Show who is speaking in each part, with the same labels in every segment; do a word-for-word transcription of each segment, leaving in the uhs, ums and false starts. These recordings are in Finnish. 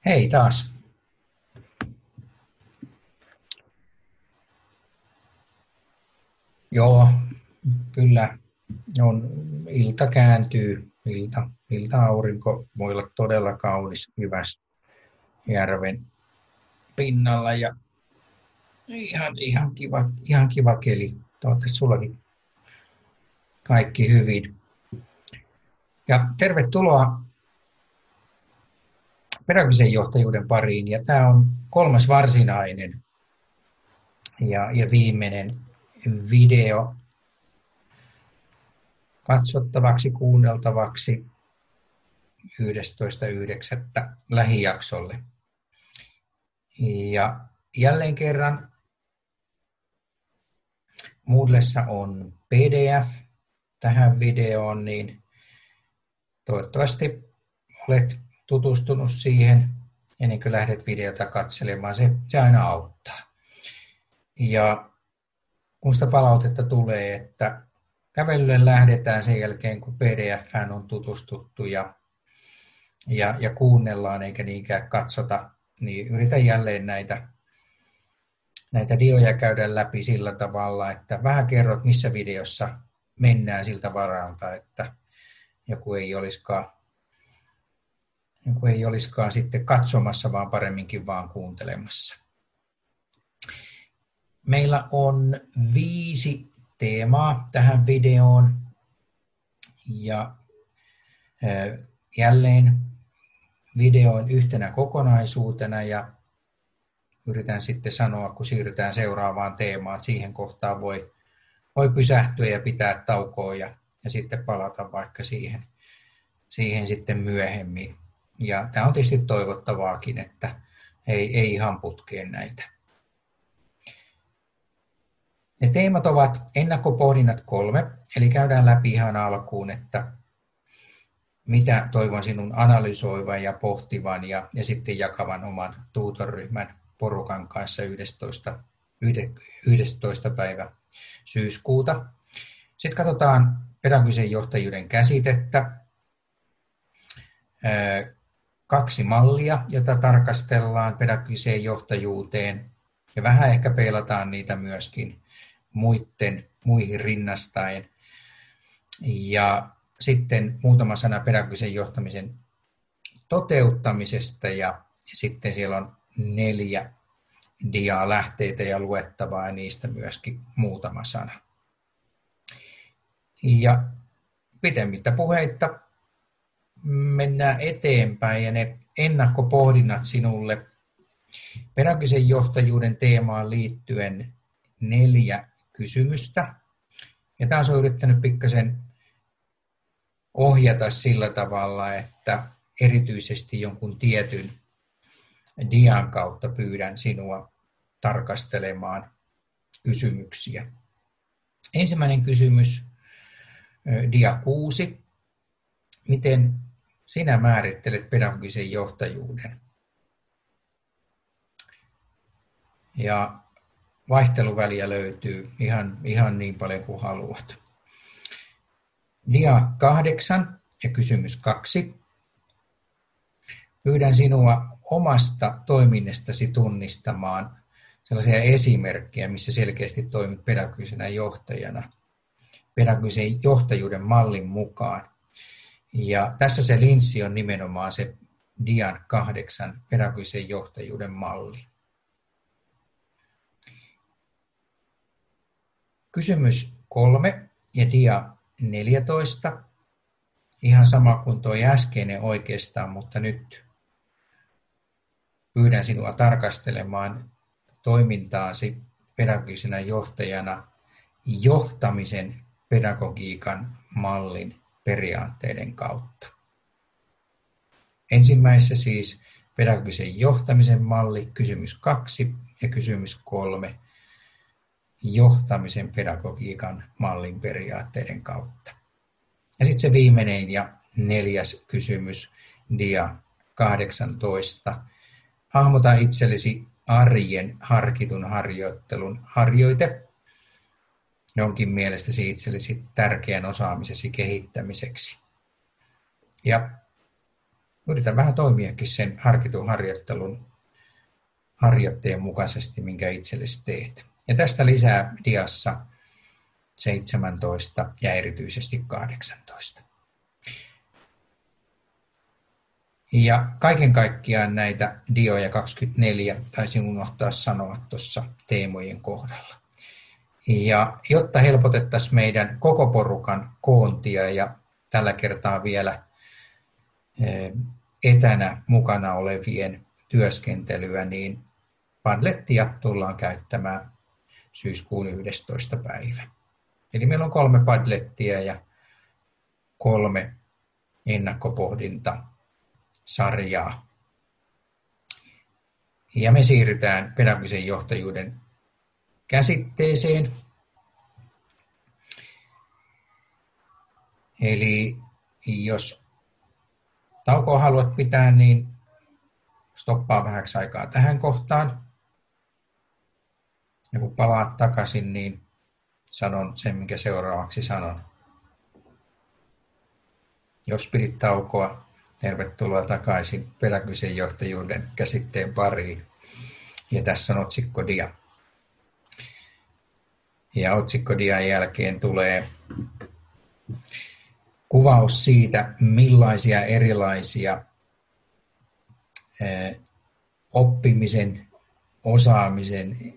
Speaker 1: Hei taas. Joo, kyllä on, ilta kääntyy, ilta, ilta-aurinko voi olla todella kaunis Jyväsjärven pinnalla ja ihan, ihan, kiva, ihan kiva keli. Toivottavasti sullakin kaikki hyvin. Ja tervetuloa pedagogisen johtajuuden pariin. Ja tämä on kolmas varsinainen ja, ja viimeinen video katsottavaksi, kuunneltavaksi yhdestoista yhdeksättä lähijaksolle. Ja jälleen kerran Moodlessa on P D F tähän videoon, niin toivottavasti olet tutustunut siihen ennen kuin lähdet videota katselemaan. Se, se aina auttaa. Ja kun sitä palautetta tulee, että kävelylle lähdetään sen jälkeen, kun P D F:ään on tutustuttu ja, ja, ja kuunnellaan eikä niinkään katsota, niin yritän jälleen näitä, näitä dioja käydä läpi sillä tavalla, että vähän kerrot, missä videossa mennään siltä varalta, että joku ei olisikaan, joku ei olisikaan sitten katsomassa, vaan paremminkin vaan kuuntelemassa. Meillä on viisi teemaa tähän videoon ja jälleen videoin yhtenä kokonaisuutena ja yritän sitten sanoa, kun siirrytään seuraavaan teemaan, että siihen kohtaan voi, voi pysähtyä ja pitää taukoa ja, ja sitten palata vaikka siihen, siihen sitten myöhemmin. Ja tämä on tietysti toivottavaakin, että ei, ei ihan putkeen näitä. Ne teemat ovat ennakkopohdinnat kolme, eli käydään läpi ihan alkuun, että mitä toivon sinun analysoivan ja pohtivan ja, ja sitten jakavan oman tutorryhmän porukan kanssa yhdestoista, yhdestoista päivä syyskuuta. Sitten katsotaan pedagogisen johtajuuden käsitettä, kaksi mallia, jota tarkastellaan pedagogiseen johtajuuteen ja vähän ehkä peilataan niitä myöskin muiden, muihin rinnastaen. Ja sitten muutama sana pedagogisen johtamisen toteuttamisesta ja sitten siellä on neljä diaa lähteitä ja luettavaa ja niistä myöskin muutama sana. Ja pitemmittä puheitta mennään eteenpäin ja ne ennakkopohdinnat sinulle pedagogisen johtajuuden teemaan liittyen neljä kysymystä. Ja taas olen yrittänyt pikkasen ohjata sillä tavalla, että erityisesti jonkun tietyn dian kautta pyydän sinua tarkastelemaan kysymyksiä. Ensimmäinen kysymys, dia kuusi. Miten sinä määrittelet pedagogisen johtajuuden? Ja vaihteluväliä löytyy ihan, ihan niin paljon kuin haluat. Dia kahdeksan ja kysymys kaksi. Pyydän sinua omasta toiminnastasi tunnistamaan sellaisia esimerkkejä, missä selkeästi toimit pedagogisena johtajana, pedagogisen johtajuuden mallin mukaan. Ja tässä se linssi on nimenomaan se dian kahdeksan pedagogisen johtajuuden malli. Kysymys kolme ja dia neljätoista. Ihan sama kuin tuo äskeinen oikeastaan, mutta nyt pyydän sinua tarkastelemaan toimintaasi pedagogisena johtajana johtamisen pedagogiikan mallin periaatteiden kautta. Ensimmäisessä siis pedagogisen johtamisen malli, kysymys kaksi ja kysymys kolme, johtamisen pedagogiikan mallin periaatteiden kautta. Ja sitten se viimeinen ja neljäs kysymys, dia kahdeksantoista. Hahmota itsellesi arjen harkitun harjoittelun harjoite jonkin mielestäsi itsellesi tärkeän osaamisesi kehittämiseksi. Ja yritän vähän toimiakin sen harkitun harjoittelun harjoitteen mukaisesti, minkä itsellesi teet. Ja tästä lisää diassa seitsemäntoista ja erityisesti kahdeksantoista. Ja kaiken kaikkiaan näitä dioja kaksikymmentäneljä taisin unohtaa sanoa tuossa teemojen kohdalla. Ja jotta helpotettaisiin meidän koko porukan koontia ja tällä kertaa vielä etänä mukana olevien työskentelyä, niin Padlettia tullaan käyttämään syyskuun yhdestoista päivä. Eli meillä on kolme Padlettia ja kolme ennakkopohdintasarjaa. Ja me siirrytään pedagogisen johtajuuden käsitteeseen. Eli jos taukoa haluat pitää, niin stoppaa vähäksi aikaa tähän kohtaan. Ja kun palaat takaisin, niin sanon sen, minkä seuraavaksi sanon. Jos pidit taukoa, tervetuloa takaisin pedagogisen johtajuuden käsitteen pariin. Ja tässä on otsikkodia. Ja otsikkodian jälkeen tulee kuvaus siitä, millaisia erilaisia oppimisen, osaamisen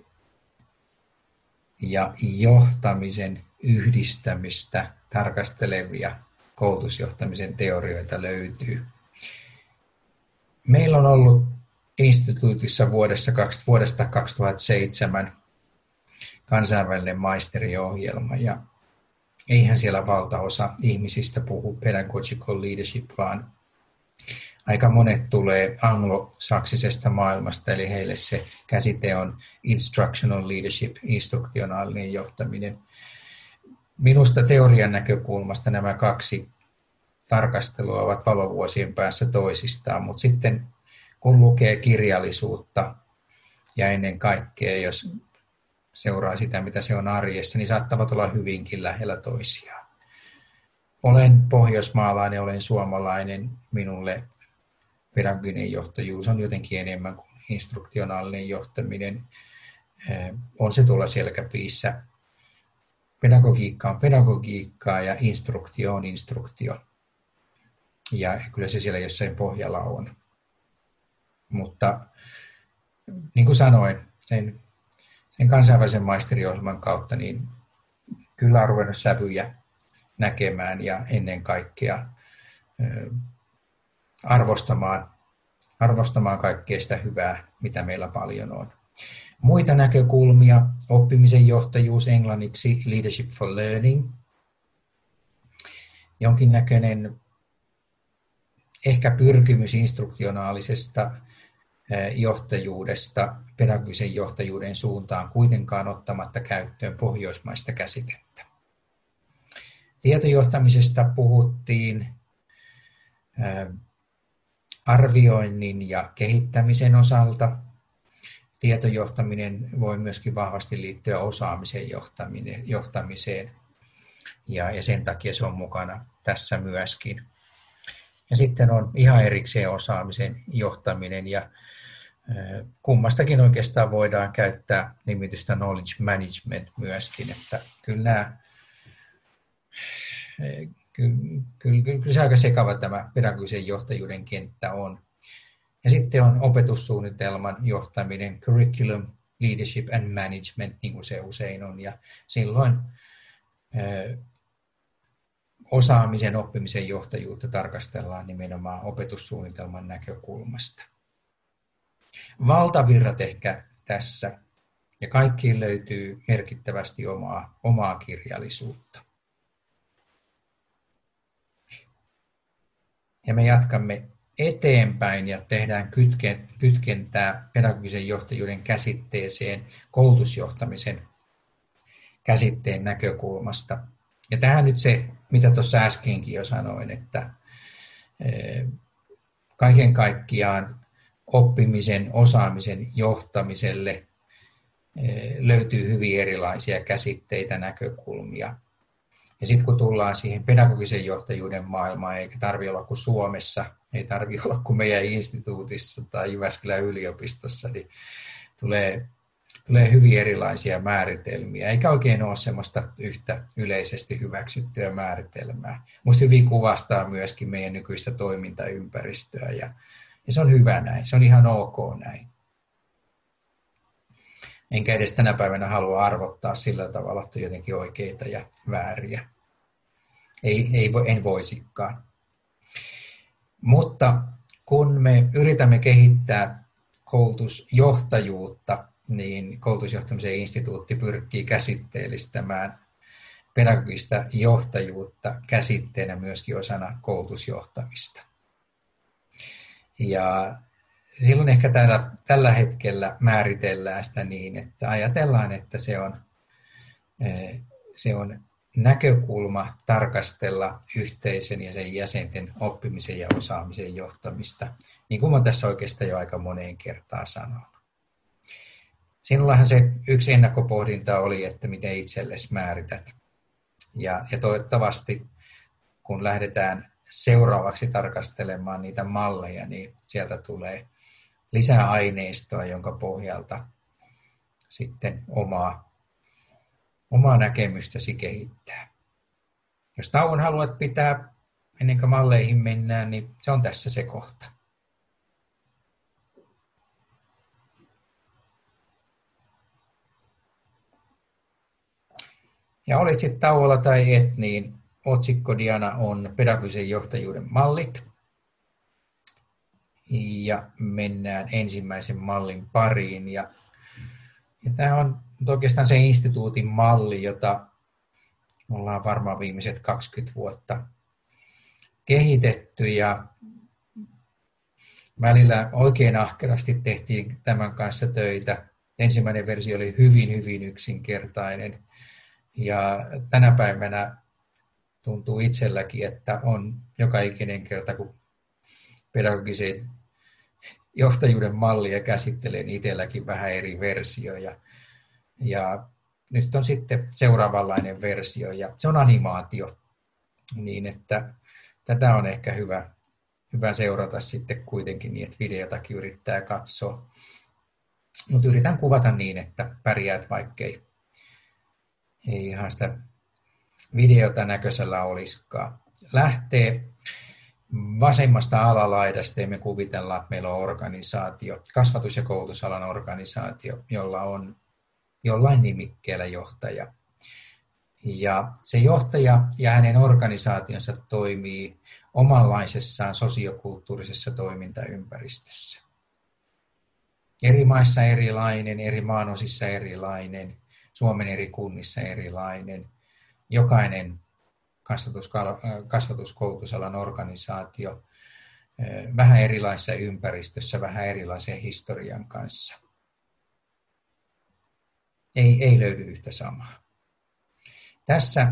Speaker 1: ja johtamisen yhdistämistä tarkastelevia koulutusjohtamisen teorioita löytyy. Meillä on ollut instituutissa vuodessa, vuodesta kaksituhattaseitsemän kansainvälinen maisteriohjelma, ja eihän siellä valtaosa ihmisistä puhu pedagogical leadership, vaan aika monet tulee anglosaksisesta maailmasta, eli heille se käsite on instructional leadership, instruktionaalinen johtaminen. Minusta teorian näkökulmasta nämä kaksi tarkastelua ovat valovuosien päässä toisistaan, mutta sitten kun lukee kirjallisuutta ja ennen kaikkea, jos seuraa sitä, mitä se on arjessa, niin saattavat olla hyvinkin lähellä toisiaan. Olen pohjoismaalainen, olen suomalainen, minulle pedagoginen johtajuus on jotenkin enemmän kuin instruktionaalinen johtaminen. On se tuolla selkäpiissä. Pedagogiikka on pedagogiikkaa ja instruktio on instruktio. Ja kyllä se siellä jossain pohjalla on. Mutta niin kuin sanoin, sen, sen kansainvälisen maisteriohjelman kautta niin kyllä on ruvennut sävyjä näkemään ja ennen kaikkea arvostamaan, arvostamaan kaikkea sitä hyvää, mitä meillä paljon on. Muita näkökulmia, oppimisen johtajuus englanniksi, leadership for learning, jonkinnäköinen ehkä pyrkimys instruktionaalisesta johtajuudesta pedagogisen johtajuuden suuntaan, kuitenkaan ottamatta käyttöön pohjoismaista käsitettä. Tietojohtamisesta puhuttiin arvioinnin ja kehittämisen osalta. Tietojohtaminen voi myöskin vahvasti liittyä osaamisen johtamiseen, ja, ja sen takia se on mukana tässä myöskin. Ja sitten on ihan erikseen osaamisen johtaminen, ja kummastakin oikeastaan voidaan käyttää nimitystä knowledge management myöskin, että kyllä nämä Kyllä, kyllä, kyllä se aika sekava tämä pedagogisen johtajuuden kenttä on. Ja sitten on opetussuunnitelman johtaminen, curriculum, leadership and management, niin kuin se usein on. Ja silloin ö, osaamisen, oppimisen johtajuutta tarkastellaan nimenomaan opetussuunnitelman näkökulmasta. Valtavirrat ehkä tässä, ja kaikkiin löytyy merkittävästi omaa, omaa kirjallisuutta. Ja me jatkamme eteenpäin ja tehdään kytkentää pedagogisen johtajuuden käsitteeseen koulutusjohtamisen käsitteen näkökulmasta. Ja tähän nyt se, mitä tuossa äskenkin jo sanoin, että kaiken kaikkiaan oppimisen, osaamisen johtamiselle löytyy hyvin erilaisia käsitteitä, näkökulmia. Ja sitten kun tullaan siihen pedagogisen johtajuuden maailmaan, eikä tarvitse olla kuin Suomessa ei tarvitse olla kuin meidän instituutissa tai Jyväskylän yliopistossa, niin tulee, tulee hyvin erilaisia määritelmiä, eikä oikein ole semmoista yhtä yleisesti hyväksyttyä määritelmää. Minusta hyvin kuvastaa myöskin meidän nykyistä toimintaympäristöä, ja, ja se on hyvä näin, se on ihan ok näin. Enkä edes tänä päivänä halua arvottaa sillä tavalla, että on jotenkin oikeita ja vääriä. Ei, ei, en voisikaan. Mutta kun me yritämme kehittää koulutusjohtajuutta, niin Koulutusjohtamisen instituutti pyrkii käsitteellistämään pedagogista johtajuutta käsitteenä myöskin osana koulutusjohtamista. Ja silloin ehkä täällä, tällä hetkellä määritellään sitä niin, että ajatellaan, että se on, se on näkökulma tarkastella yhteisön ja sen jäsenten oppimisen ja osaamisen johtamista, niin kuin olen tässä oikeastaan jo aika moneen kertaan sanonut. Sinullahan se yksi ennakkopohdinta oli, että miten itsellesi määrität. Ja, ja toivottavasti, kun lähdetään seuraavaksi tarkastelemaan niitä malleja, niin sieltä tulee lisää aineistoa, jonka pohjalta sitten omaa, omaa näkemystäsi kehittää. Jos tauon haluat pitää ennen kuin malleihin mennään, niin se on tässä se kohta. Ja olit sitten tauolla tai et, niin otsikkodiana on pedagogisen johtajuuden mallit. Ja mennään ensimmäisen mallin pariin. Ja, ja tämä on oikeastaan se instituutin malli, jota ollaan varmaan viimeiset kaksikymmentä vuotta kehitetty. Ja välillä oikein ahkerasti tehtiin tämän kanssa töitä. Ensimmäinen versio oli hyvin, hyvin yksinkertainen. Ja tänä päivänä tuntuu itselläkin, että on joka ikinen kerta, kun pedagogisen johtajuuden mallia käsittelee, niin itselläkin vähän eri versioja. Ja nyt on sitten seuraavanlainen versio, ja se on animaatio, niin että tätä on ehkä hyvä, hyvä seurata sitten kuitenkin niin, että videotakin yrittää katsoa. Mutta yritän kuvata niin, että pärjäät, vaikkei ei ihan sitä videota näköisellä olisikaan. Lähtee vasemmasta alalaidasta ja me kuvitellaan, että meillä on organisaatio, kasvatus- ja koulutusalan organisaatio, jolla on jollain nimikkeellä johtaja. Ja se johtaja ja hänen organisaationsa toimii omanlaisessaan sosiokulttuurisessa toimintaympäristössä. Eri maissa erilainen, eri maanosissa erilainen, Suomen eri kunnissa erilainen. Jokainen kasvatus, kasvatuskoulutusalan organisaatio vähän erilaisessa ympäristössä, vähän erilaisen historian kanssa. Ei, ei löydy yhtä samaa. Tässä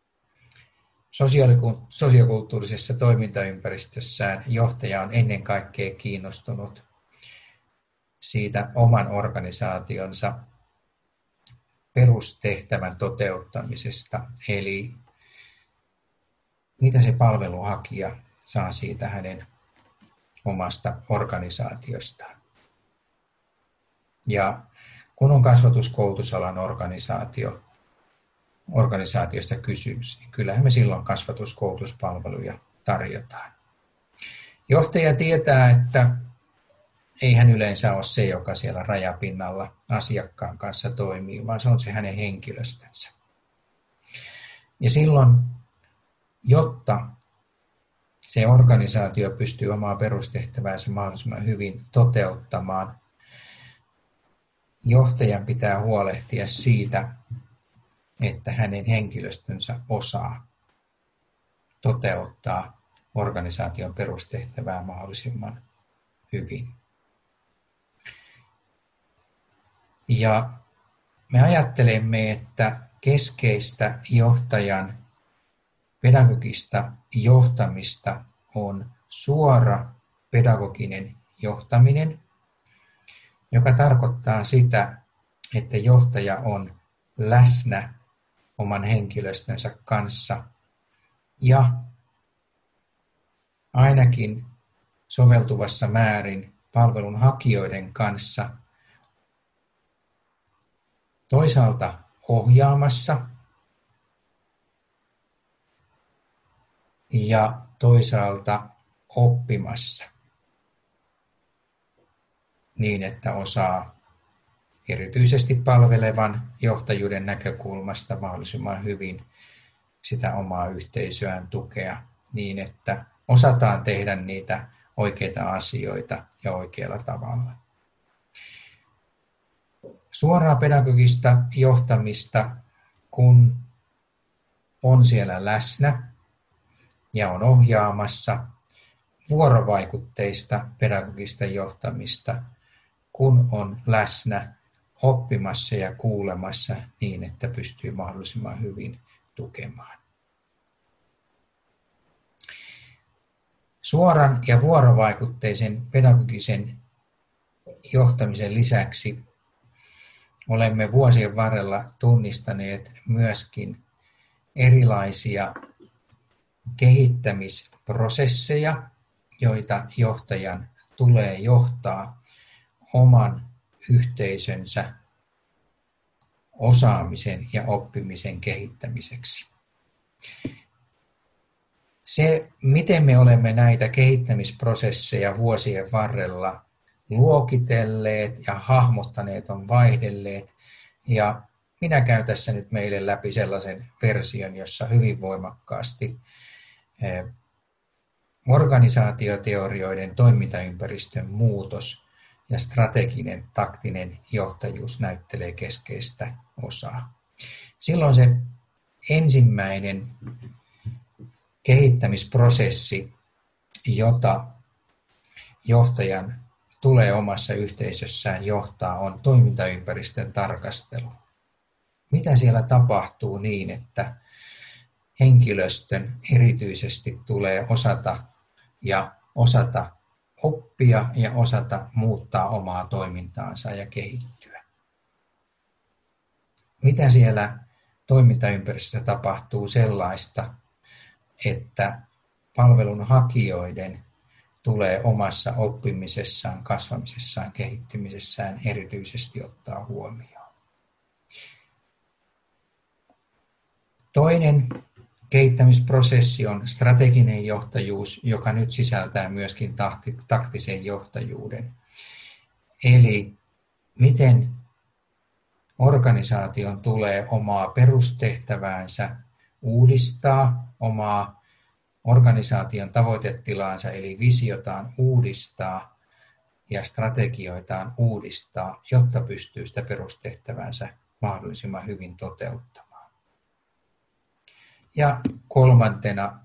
Speaker 1: sosiokulttuurisessa toimintaympäristössään johtaja on ennen kaikkea kiinnostunut siitä oman organisaationsa perustehtävän toteuttamisesta, eli mitä se palveluhakija saa siitä hänen omasta organisaatiostaan. Ja kun on kasvatuskoulutusalan organisaatio, organisaatiosta kysymys, niin kyllähän me silloin kasvatuskoulutuspalveluja tarjotaan. Johtaja tietää, että ei hän yleensä ole se, joka siellä rajapinnalla asiakkaan kanssa toimii, vaan se on se hänen henkilöstönsä. Ja silloin, jotta se organisaatio pystyy omaa perustehtäväänsä mahdollisimman hyvin toteuttamaan, johtajan pitää huolehtia siitä, että hänen henkilöstönsä osaa toteuttaa organisaation perustehtävää mahdollisimman hyvin. Ja me ajattelemme, että keskeistä johtajan pedagogista johtamista on suora pedagoginen johtaminen, joka tarkoittaa sitä, että johtaja on läsnä oman henkilöstönsä kanssa ja ainakin soveltuvassa määrin palvelun hakijoiden kanssa toisaalta ohjaamassa ja toisaalta oppimassa niin, että osaa erityisesti palvelevan johtajuuden näkökulmasta mahdollisimman hyvin sitä omaa yhteisöään tukea niin, että osataan tehdä niitä oikeita asioita ja oikealla tavalla. Suoraa pedagogista johtamista, kun on siellä läsnä ja on ohjaamassa, vuorovaikutteista pedagogista johtamista, kun on läsnä oppimassa ja kuulemassa niin, että pystyy mahdollisimman hyvin tukemaan. Suoran ja vuorovaikutteisen pedagogisen johtamisen lisäksi olemme vuosien varrella tunnistaneet myöskin erilaisia kehittämisprosesseja, joita johtajan tulee johtaa oman yhteisönsä osaamisen ja oppimisen kehittämiseksi. Se, miten me olemme näitä kehittämisprosesseja vuosien varrella luokitelleet ja hahmottaneet, on vaihdelleet. Ja minä käyn tässä nyt meille läpi sellaisen version, jossa hyvin voimakkaasti organisaatioteorioiden toimintaympäristön muutos ja strateginen taktinen johtajuus näyttelee keskeistä osaa. Silloin se ensimmäinen kehittämisprosessi, jota johtajan tulee omassa yhteisössään johtaa, on toimintaympäristön tarkastelu. Mitä siellä tapahtuu niin, että henkilöstön erityisesti tulee osata ja osata oppia ja osata muuttaa omaa toimintaansa ja kehittyä. Mitä siellä toimintaympäristössä tapahtuu sellaista, että palvelun hakijoiden tulee omassa oppimisessaan, kasvamisessaan, kehittymisessään erityisesti ottaa huomioon. Toinen kehittämisprosessi on strateginen johtajuus, joka nyt sisältää myöskin taktisen johtajuuden. Eli miten organisaation tulee omaa perustehtäväänsä uudistaa, omaa organisaation tavoitetilaansa eli visiotaan uudistaa ja strategioitaan uudistaa, jotta pystyy sitä perustehtävänsä mahdollisimman hyvin toteuttamaan. Ja kolmantena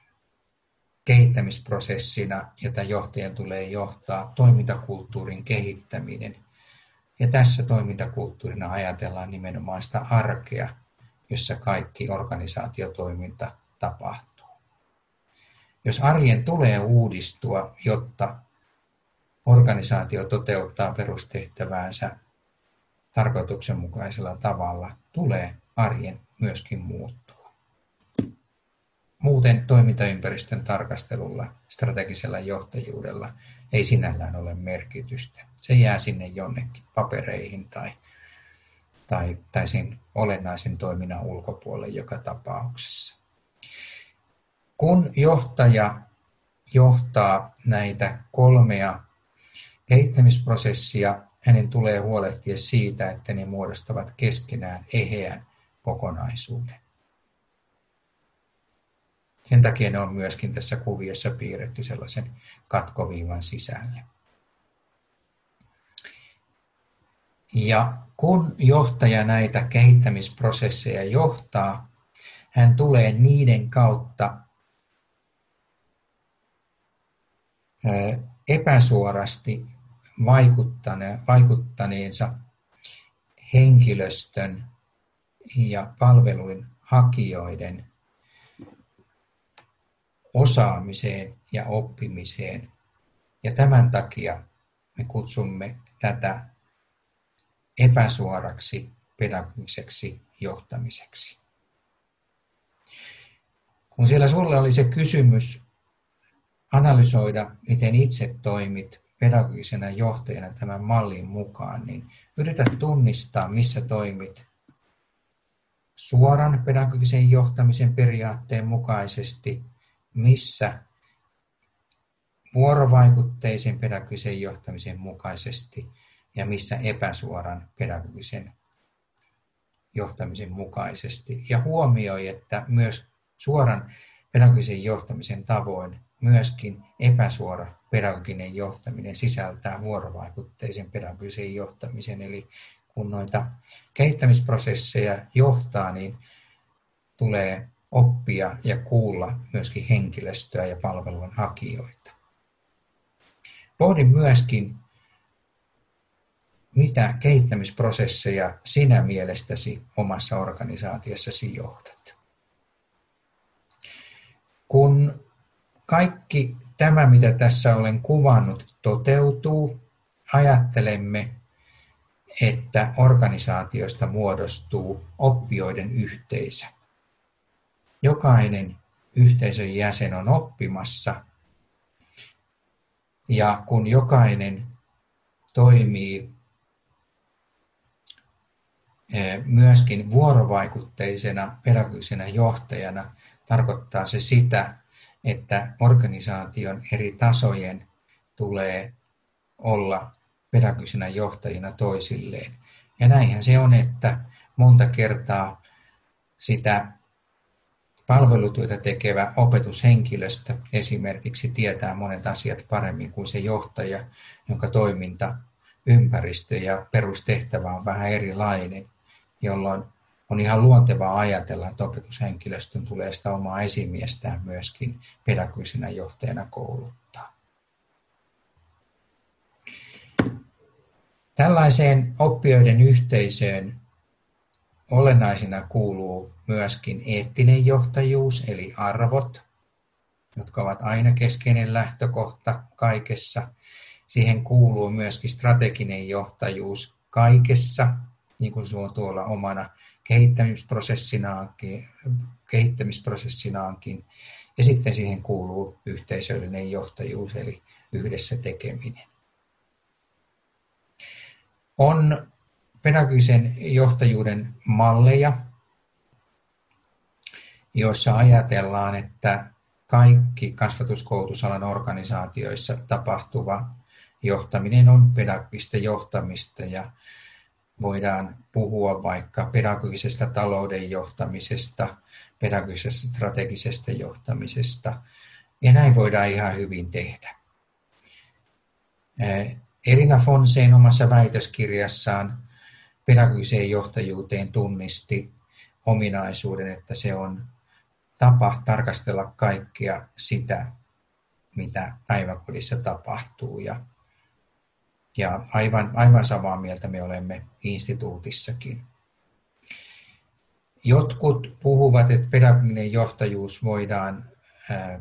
Speaker 1: kehittämisprosessina, jota johtajan tulee johtaa, toimintakulttuurin kehittäminen. Ja tässä toimintakulttuurina ajatellaan nimenomaan sitä arkea, jossa kaikki organisaatiotoiminta tapahtuu. Jos arjen tulee uudistua, jotta organisaatio toteuttaa perustehtäväänsä tarkoituksenmukaisella tavalla, tulee arjen myöskin muuttua. Muuten toimintaympäristön tarkastelulla, strategisella johtajuudella ei sinällään ole merkitystä. Se jää sinne jonnekin papereihin tai, tai, tai sen olennaisen toiminnan ulkopuolelle joka tapauksessa. Kun johtaja johtaa näitä kolmea kehittämisprosessia, hänen tulee huolehtia siitä, että ne muodostavat keskenään eheän kokonaisuuden. Sen takia ne on myöskin tässä kuviossa piirretty sellaisen katkoviivan sisälle. Ja kun johtaja näitä kehittämisprosesseja johtaa, hän tulee niiden kautta epäsuorasti vaikuttaneensa henkilöstön ja palvelun hakijoiden osaamiseen ja oppimiseen. Ja tämän takia me kutsumme tätä epäsuoraksi pedagogiseksi johtamiseksi. Kun siellä sulle oli se kysymys analysoida, miten itse toimit pedagogisena johtajana tämän mallin mukaan, niin yritä tunnistaa, missä toimit suoran pedagogisen johtamisen periaatteen mukaisesti, missä vuorovaikutteisen pedagogisen johtamisen mukaisesti ja missä epäsuoran pedagogisen johtamisen mukaisesti. Ja huomioi, että myös suoran pedagogisen johtamisen tavoin myöskin epäsuora pedagoginen johtaminen sisältää vuorovaikutteisen pedagogisen johtamisen. Eli kun noita kehittämisprosesseja johtaa, niin tulee oppia ja kuulla myöskin henkilöstöä ja palvelun hakijoita. Pohdin myöskin, mitä kehittämisprosesseja sinä mielestäsi omassa organisaatiossasi johdat. Kun kaikki tämä, mitä tässä olen kuvannut, toteutuu, ajattelemme, että organisaatiosta muodostuu oppijoiden yhteisö. Jokainen yhteisön jäsen on oppimassa, ja kun jokainen toimii myöskin vuorovaikutteisena pedagogisena johtajana, tarkoittaa se sitä, että organisaation eri tasojen tulee olla pedagogisena johtajina toisilleen. Ja näinhän se on, että monta kertaa sitä palvelutyötä tekevä opetushenkilöstö esimerkiksi tietää monet asiat paremmin kuin se johtaja, jonka toiminta, ympäristö ja perustehtävä on vähän erilainen, jolloin on ihan luontevaa ajatella, että opetushenkilöstön tulee sitä omaa esimiestään myöskin pedagogisena johtajana kouluttaa. Tällaiseen oppijoiden yhteisöön olennaisina kuuluu myöskin eettinen johtajuus, eli arvot, jotka ovat aina keskeinen lähtökohta kaikessa. Siihen kuuluu myöskin strateginen johtajuus kaikessa, niin kuin se on tuolla omana kehittämisprosessinaankin, kehittämisprosessinaankin. Ja sitten siihen kuuluu yhteisöllinen johtajuus, eli yhdessä tekeminen. On pedagogisen johtajuuden malleja, joissa ajatellaan, että kaikki kasvatuskoulutusalan organisaatioissa tapahtuva johtaminen on pedagogista johtamista, ja voidaan puhua vaikka pedagogisesta talouden johtamisesta, pedagogisesta strategisesta johtamisesta, ja näin voidaan ihan hyvin tehdä. Elina Fonsén omassa väitöskirjassaan pedagogiseen johtajuuteen tunnisti ominaisuuden, että se on tapa tarkastella kaikkea sitä, mitä päiväkodissa tapahtuu. Ja, ja aivan, aivan samaa mieltä me olemme instituutissakin. Jotkut puhuvat, että pedagoginen johtajuus voidaan ää,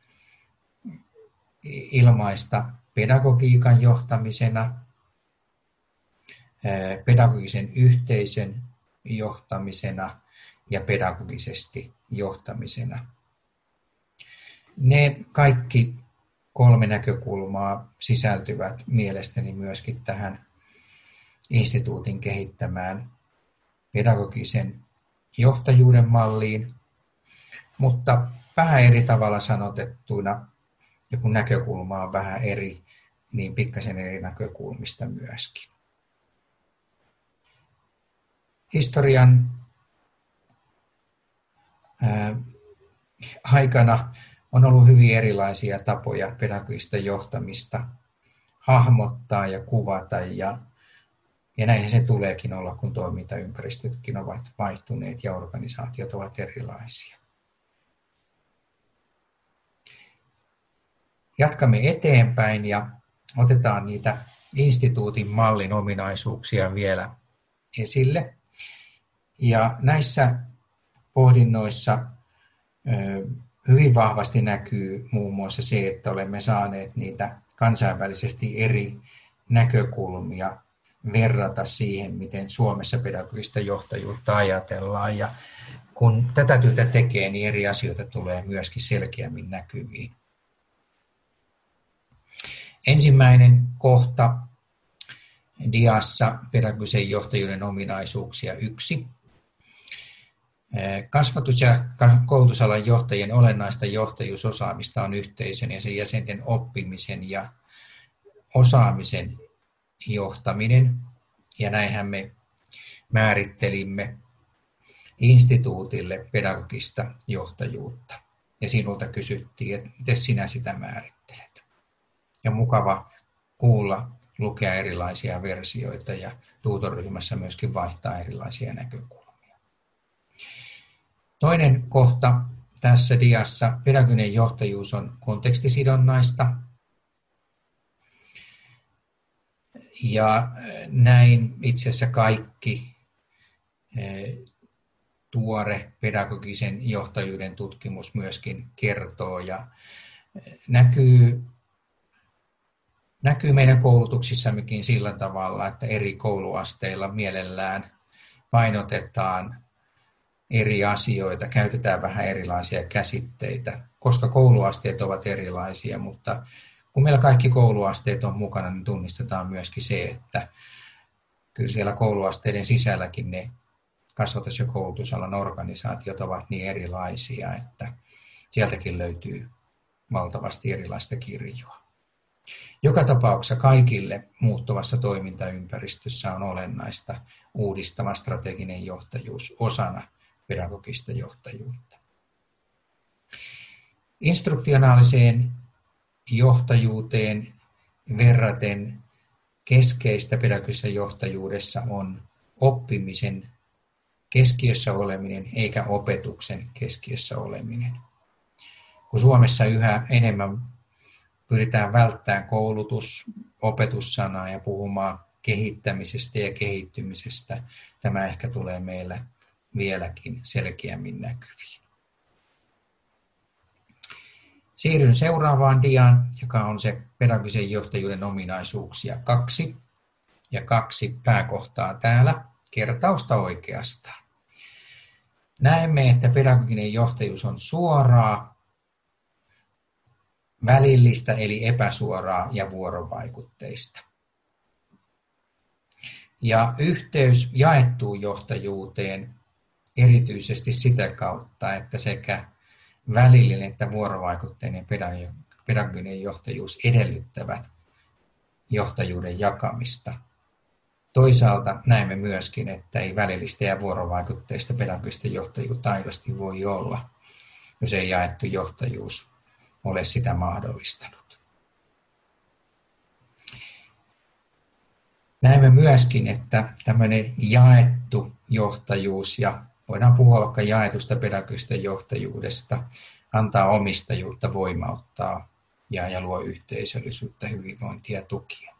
Speaker 1: ilmaista pedagogiikan johtamisena, pedagogisen yhteisön johtamisena ja pedagogisesti johtamisena. Ne kaikki kolme näkökulmaa sisältyvät mielestäni myöskin tähän instituutin kehittämään pedagogisen johtajuuden malliin, mutta vähän eri tavalla sanotettuna, ja kun näkökulma on vähän eri, niin pikkasen eri näkökulmista myöskin. Historian ää, aikana on ollut hyvin erilaisia tapoja pedagogista johtamista hahmottaa ja kuvata, ja, ja näinhän se tuleekin olla, kun toimintaympäristötkin ovat vaihtuneet ja organisaatiot ovat erilaisia. Jatkamme eteenpäin ja otetaan niitä instituutin mallin ominaisuuksia vielä esille. Ja näissä pohdinnoissa hyvin vahvasti näkyy muun muassa se, että olemme saaneet niitä kansainvälisesti eri näkökulmia verrata siihen, miten Suomessa pedagogista johtajuutta ajatellaan. Ja kun tätä työtä tekee, niin eri asioita tulee myöskin selkeämmin näkyviin. Ensimmäinen kohta diassa pedagogisen johtajuuden ominaisuuksia yksi. Kasvatus- ja koulutusalan johtajien olennaista johtajuusosaamista on yhteisön ja sen jäsenten oppimisen ja osaamisen johtaminen. Ja näinhän me määrittelimme instituutille pedagogista johtajuutta. Ja sinulta kysyttiin, että miten sinä sitä määrittelet. Ja mukava kuulla, lukea erilaisia versioita ja tuutoryhmässä myöskin vaihtaa erilaisia näkökulmia. Toinen kohta tässä diassa, pedagoginen johtajuus on kontekstisidonnaista. Ja näin itse asiassa kaikki tuore pedagogisen johtajuuden tutkimus myöskin kertoo ja näkyy, näkyy meidän koulutuksissammekin sillä tavalla, että eri kouluasteilla mielellään painotetaan eri asioita, käytetään vähän erilaisia käsitteitä, koska kouluasteet ovat erilaisia, mutta kun meillä kaikki kouluasteet on mukana, niin tunnistetaan myöskin se, että kyllä siellä kouluasteiden sisälläkin ne kasvatus- ja koulutusalan organisaatiot ovat niin erilaisia, että sieltäkin löytyy valtavasti erilaista kirjoa. Joka tapauksessa kaikille muuttuvassa toimintaympäristössä on olennaista uudistava strateginen johtajuus osana pedagogista johtajuutta. Instruktionaaliseen johtajuuteen verraten keskeistä pedagogisessa johtajuudessa on oppimisen keskiössä oleminen eikä opetuksen keskiössä oleminen. Kun Suomessa yhä enemmän pyritään välttämään koulutus, opetussanaa ja puhumaan kehittämisestä ja kehittymisestä, tämä ehkä tulee meillä vieläkin selkeämmin näkyviin. Siirryn seuraavaan diaan, joka on se pedagogisen johtajuuden ominaisuuksia kaksi. Ja kaksi pääkohtaa täällä, kertausta oikeastaan. Näemme, että pedagoginen johtajuus on suoraa, välillistä eli epäsuoraa ja vuorovaikutteista. Ja yhteys jaettuun johtajuuteen erityisesti sitä kautta, että sekä välillinen että vuorovaikutteinen pedagoginen johtajuus edellyttävät johtajuuden jakamista. Toisaalta näemme myöskin, että ei välillistä ja vuorovaikutteista pedagogista johtajuutta aidosti voi olla, jos ei jaettu johtajuus ole sitä mahdollistanut. Näemme myöskin, että tämmöinen jaettu johtajuus, ja voidaan puhua vaikka jaetusta pedagogisesta johtajuudesta, antaa omistajuutta, voimauttaa ja, ja luo yhteisöllisyyttä, hyvinvointia ja tukia.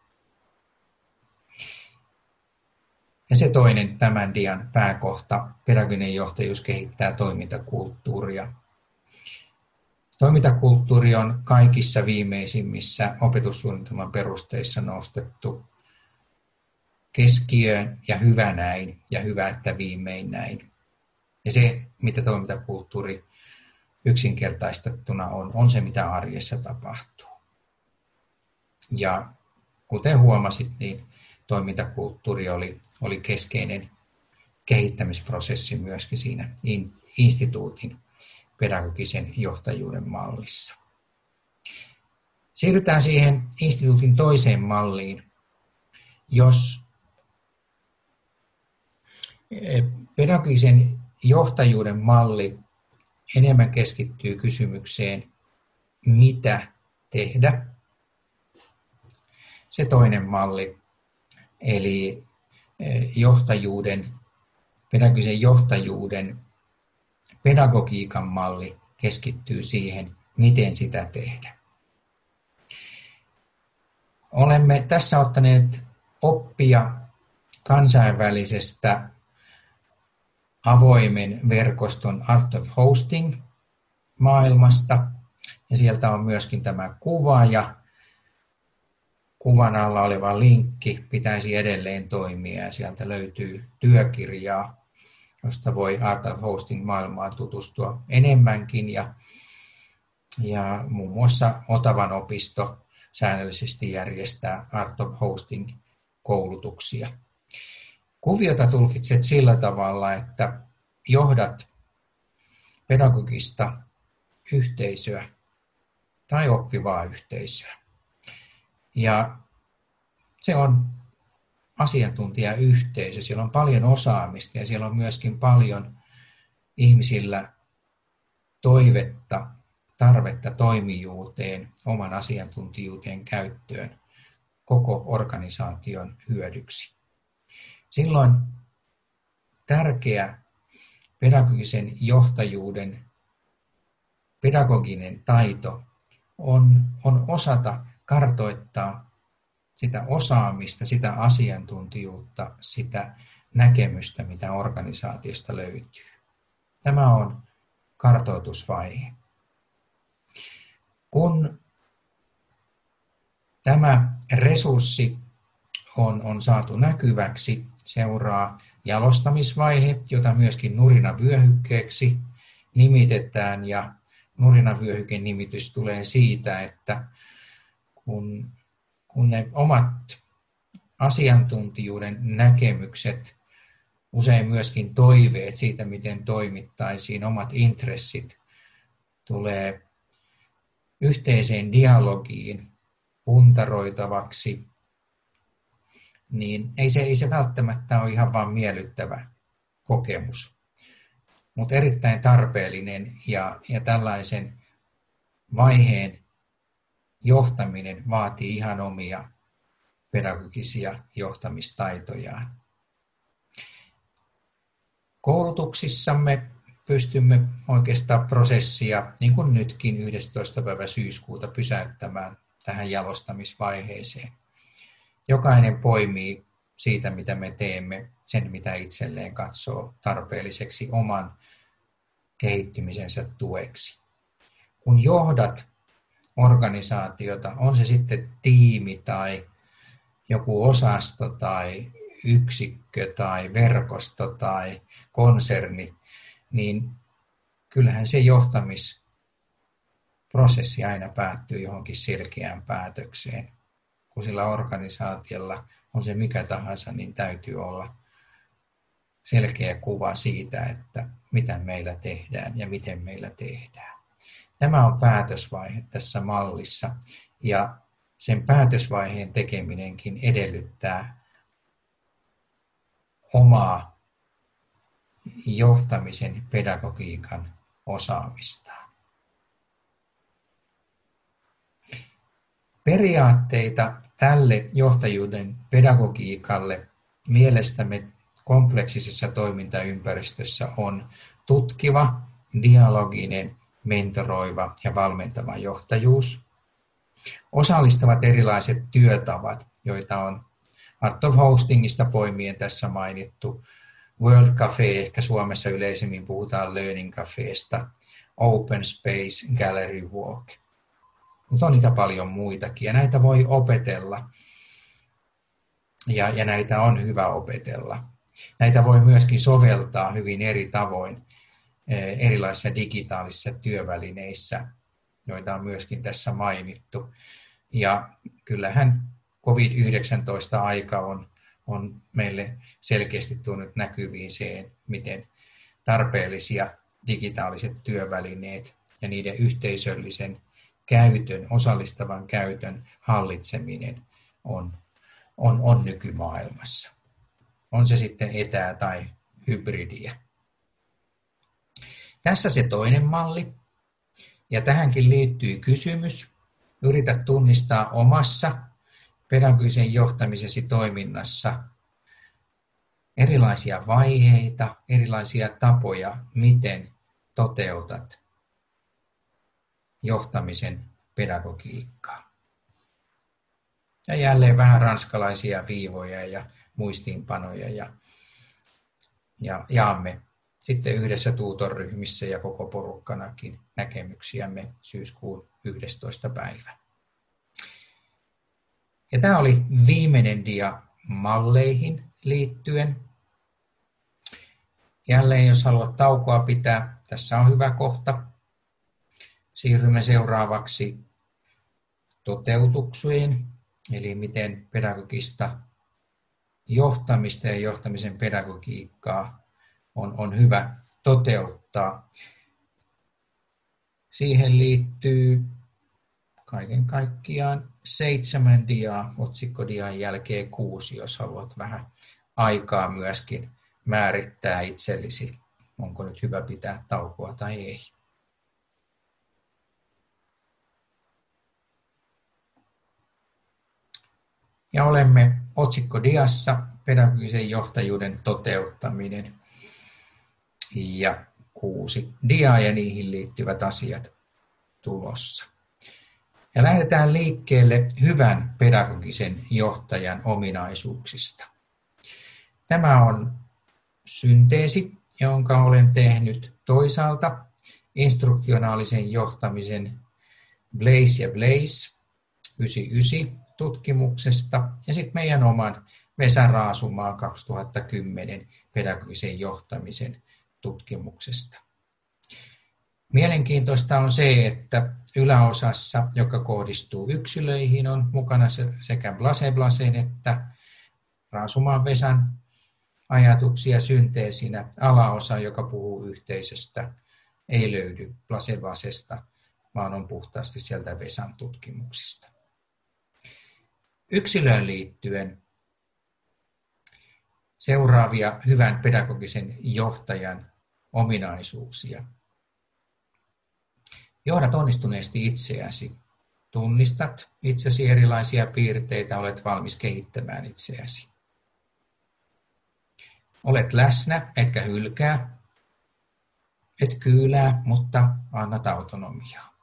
Speaker 1: Ja se toinen tämän dian pääkohta, pedagoginen johtajuus kehittää toimintakulttuuria. Toimintakulttuuri on kaikissa viimeisimmissä opetussuunnitelman perusteissa nostettu keskiöön ja hyvä näin ja hyvä, että viimein näin. Ja se, mitä toimintakulttuuri yksinkertaistettuna on, on se, mitä arjessa tapahtuu. Ja kuten huomasit, niin toimintakulttuuri oli, oli keskeinen kehittämisprosessi myöskin siinä instituutin pedagogisen johtajuuden mallissa. Siirrytään siihen instituutin toiseen malliin, jos pedagogisen johtajuuden malli enemmän keskittyy kysymykseen, mitä tehdä. Se toinen malli, eli johtajuuden, pedagogisen johtajuuden pedagogiikan malli keskittyy siihen, miten sitä tehdä. Olemme tässä ottaneet oppia kansainvälisestä avoimen verkoston Art of Hosting maailmasta. Ja sieltä on myöskin tämä kuva ja kuvan alla oleva linkki pitäisi edelleen toimia ja sieltä löytyy työkirjaa, josta voi Art of Hosting maailmaan tutustua enemmänkin ja, ja muun muassa Otavan opisto säännöllisesti järjestää Art of Hosting-koulutuksia. Kuviota tulkitset sillä tavalla, että johdat pedagogista yhteisöä tai oppivaa yhteisöä. Ja se on asiantuntijayhteisö, siellä on paljon osaamista ja siellä on myöskin paljon ihmisillä toivetta, tarvetta toimijuuteen, oman asiantuntijuuteen käyttöön koko organisaation hyödyksi. Silloin tärkeä pedagogisen johtajuuden pedagoginen taito on, on osata kartoittaa sitä osaamista, sitä asiantuntijuutta, sitä näkemystä, mitä organisaatiosta löytyy. Tämä on kartoitusvaihe. Kun tämä resurssi on, on saatu näkyväksi, seuraa jalostamisvaihe, jota myöskin nurinavyöhykkeeksi nimitetään. Ja nurinavyöhyken nimitys tulee siitä, että kun, kun ne omat asiantuntijuuden näkemykset, usein myöskin toiveet siitä, miten toimittaisiin, omat intressit tulee yhteiseen dialogiin puntaroitavaksi, niin ei se, ei se välttämättä ole ihan vain miellyttävä kokemus, mutta erittäin tarpeellinen ja, ja tällaisen vaiheen johtaminen vaatii ihan omia pedagogisia johtamistaitojaan. Koulutuksissamme pystymme oikeastaan prosessia, niin kuin nytkin yhdestoista päivä syyskuuta, pysäyttämään tähän jalostamisvaiheeseen. Jokainen poimii siitä, mitä me teemme, sen mitä itselleen katsoo tarpeelliseksi oman kehittymisensä tueksi. Kun johdat organisaatiota, on se sitten tiimi tai joku osasto tai yksikkö tai verkosto tai konserni, niin kyllähän se johtamisprosessi aina päättyy johonkin selkeään päätökseen. Kun sillä organisaatiolla on se mikä tahansa, niin täytyy olla selkeä kuva siitä, että mitä meillä tehdään ja miten meillä tehdään. Tämä on päätösvaihe tässä mallissa ja sen päätösvaiheen tekeminenkin edellyttää omaa johtamisen pedagogiikan osaamistaan. Periaatteita tälle johtajuuden pedagogiikalle mielestämme kompleksisessa toimintaympäristössä on tutkiva, dialoginen, mentoroiva ja valmentava johtajuus. Osallistavat erilaiset työtavat, joita on Art of Hostingista poimien tässä mainittu. World Cafe, ehkä Suomessa yleisemmin puhutaan Learning Cafeesta, Open Space, Gallery Walk. Mutta on niitä paljon muitakin ja näitä voi opetella ja, ja näitä on hyvä opetella. Näitä voi myöskin soveltaa hyvin eri tavoin erilaisissa digitaalisissa työvälineissä, joita on myöskin tässä mainittu. Ja kyllähän covid yhdeksäntoista-aika on, on meille selkeästi tuonut näkyviin se, miten tarpeellisia digitaaliset työvälineet ja niiden yhteisöllisen käytön, osallistavan käytön hallitseminen on, on, on nykymaailmassa. On se sitten etää tai hybridiä. Tässä se toinen malli. Ja tähänkin liittyy kysymys. Yritä tunnistaa omassa pedagogisen johtamisesi toiminnassa erilaisia vaiheita, erilaisia tapoja, miten toteutat johtamisen pedagogiikkaa. Ja jälleen vähän ranskalaisia viivoja ja muistiinpanoja ja, ja jaamme sitten yhdessä tuutorryhmissä ja koko porukkanakin näkemyksiämme syyskuun yhdestoista päivä. Ja tämä oli viimeinen dia malleihin liittyen. Jälleen jos haluat taukoa pitää, tässä on hyvä kohta. Siirrymme seuraavaksi toteutukseen, eli miten pedagogista johtamista ja johtamisen pedagogiikkaa on, on hyvä toteuttaa. Siihen liittyy kaiken kaikkiaan seitsemän diaa, otsikkodian jälkeen kuusi, jos haluat vähän aikaa myöskin määrittää itsellesi, onko nyt hyvä pitää taukoa tai ei. Ja olemme otsikkodiassa pedagogisen johtajuuden toteuttaminen ja kuusi diaa ja niihin liittyvät asiat tulossa. Ja lähdetään liikkeelle hyvän pedagogisen johtajan ominaisuuksista. Tämä on synteesi, jonka olen tehnyt toisaalta instruktionaalisen johtamisen Blaise ja Blaise yhdeksänkymmentäyhdeksän tutkimuksesta ja sitten meidän oman Vesa Raasumaan kaksituhattakymmenen pedagogisen johtamisen tutkimuksesta. Mielenkiintoista on se, että yläosassa, joka kohdistuu yksilöihin, on mukana sekä Blase Blasen että Raasumaan Vesan ajatuksia synteesinä. Alaosa, joka puhuu yhteisöstä, ei löydy Blase Blasesta, vaan on puhtaasti sieltä Vesan tutkimuksista. Yksilöön liittyen seuraavia hyvän pedagogisen johtajan ominaisuuksia. Johdat onnistuneesti itseäsi. Tunnistat itsesi erilaisia piirteitä, olet valmis kehittämään itseäsi. Olet läsnä, etkä hylkää, et kyylää, mutta annat autonomiaa.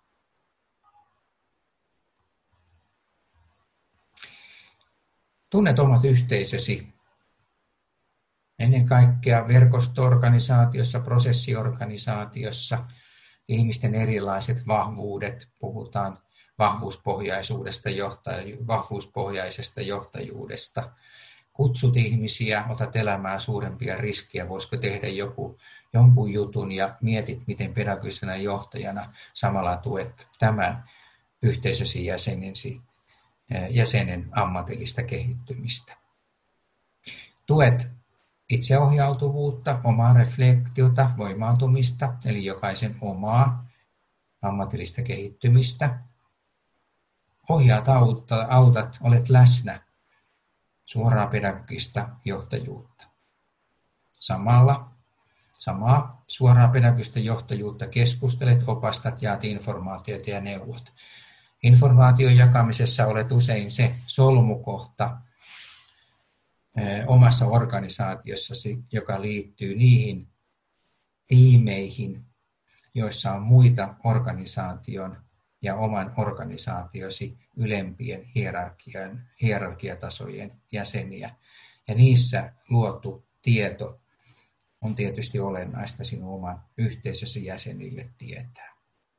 Speaker 1: Tunnet omat yhteisösi. Ennen kaikkea verkosto-organisaatiossa, prosessiorganisaatiossa, ihmisten erilaiset vahvuudet, puhutaan vahvuuspohjaisuudesta, johtaj- vahvuuspohjaisesta johtajuudesta. Kutsut ihmisiä, otat elämään suurempia riskejä, voisiko tehdä joku, jonkun jutun ja mietit, miten pedagogisena johtajana samalla tuet tämän yhteisösi jäsenensi, jäsenen ammatillista kehittymistä. Tuet itseohjautuvuutta, omaa reflektiota, voimaantumista, eli jokaisen omaa ammatillista kehittymistä. Ohjaat, autat, olet läsnä, suoraa pedagogista johtajuutta. Samalla samaa suoraa pedagogista johtajuutta keskustelet, opastat, jaat informaatiota ja neuvot. Informaation jakamisessa olet usein se solmukohta omassa organisaatiossasi, joka liittyy niihin tiimeihin, joissa on muita organisaation ja oman organisaatiosi ylempien hierarkian, hierarkiatasojen jäseniä. Ja niissä luotu tieto on tietysti olennaista sinun oman yhteisösi jäsenille tietää.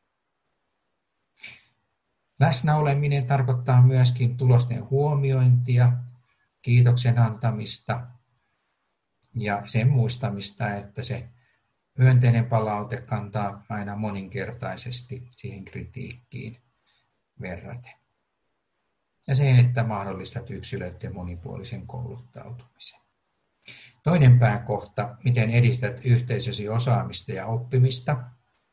Speaker 1: Läsnäoleminen tarkoittaa myöskin tulosten huomiointia, kiitoksen antamista ja sen muistamista, että se myönteinen palaute kantaa aina moninkertaisesti siihen kritiikkiin verraten. Ja sen, että mahdollistat yksilöiden monipuolisen kouluttautumisen. Toinen pääkohta, miten edistät yhteisösi osaamista ja oppimista.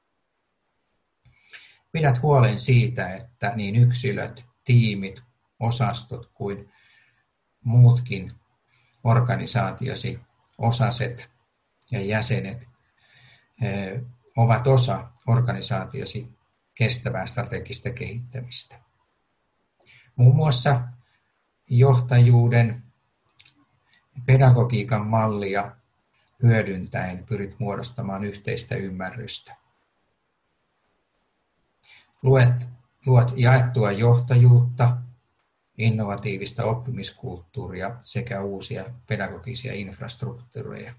Speaker 1: Pidät huolen siitä, että niin yksilöt, tiimit, osastot kuin muutkin organisaatiosi, osaset ja jäsenet ovat osa organisaatiosi kestävää strategista kehittämistä. Muun muassa johtajuuden pedagogiikan mallia hyödyntäen pyrit muodostamaan yhteistä ymmärrystä. Luet, luot jaettua johtajuutta, innovatiivista oppimiskulttuuria sekä uusia pedagogisia infrastruktuureja.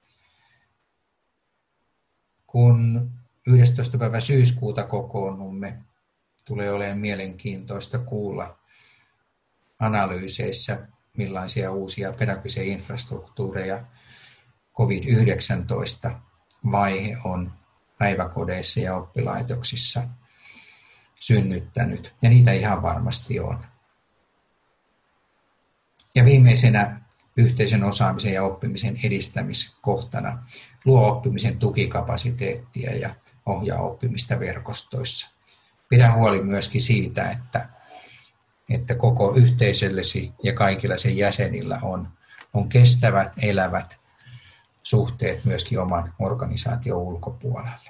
Speaker 1: Kun yhdestoista päivä syyskuuta kokoonnumme, tulee olemaan mielenkiintoista kuulla analyyseissä, millaisia uusia pedagogisia infrastruktuureja covid yhdeksäntoista vaihe on päiväkodeissa ja oppilaitoksissa synnyttänyt, ja niitä ihan varmasti on. Ja viimeisenä yhteisön osaamisen ja oppimisen edistämiskohtana luo oppimisen tukikapasiteettia ja ohjaa oppimista verkostoissa. Pidä huoli myöskin siitä, että, että koko yhteisöllesi ja kaikilla sen jäsenillä on, on kestävät, elävät suhteet myöskin oman organisaation ulkopuolelle.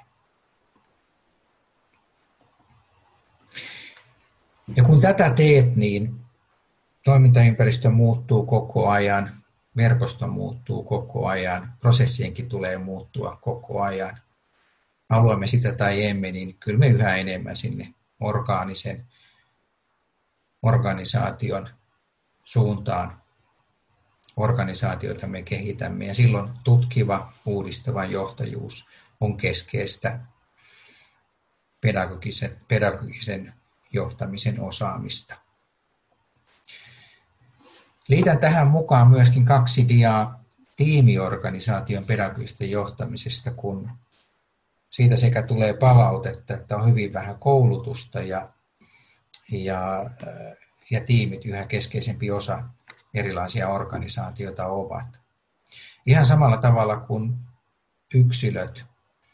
Speaker 1: Ja kun tätä teet, niin toimintaympäristö muuttuu koko ajan, verkosto muuttuu koko ajan, prosessienkin tulee muuttua koko ajan. Haluamme sitä tai emme, niin kyllä me yhä enemmän sinne orgaanisen organisaation suuntaan organisaatioita me kehitämme. Ja silloin tutkiva, uudistava johtajuus on keskeistä pedagogisen, pedagogisen johtamisen osaamista. Liitän tähän mukaan myöskin kaksi diaa tiimiorganisaation pedagogisesta johtamisesta, kun siitä sekä tulee palautetta, että on hyvin vähän koulutusta ja, ja, ja tiimit yhä keskeisempi osa erilaisia organisaatioita ovat. Ihan samalla tavalla kuin yksilöt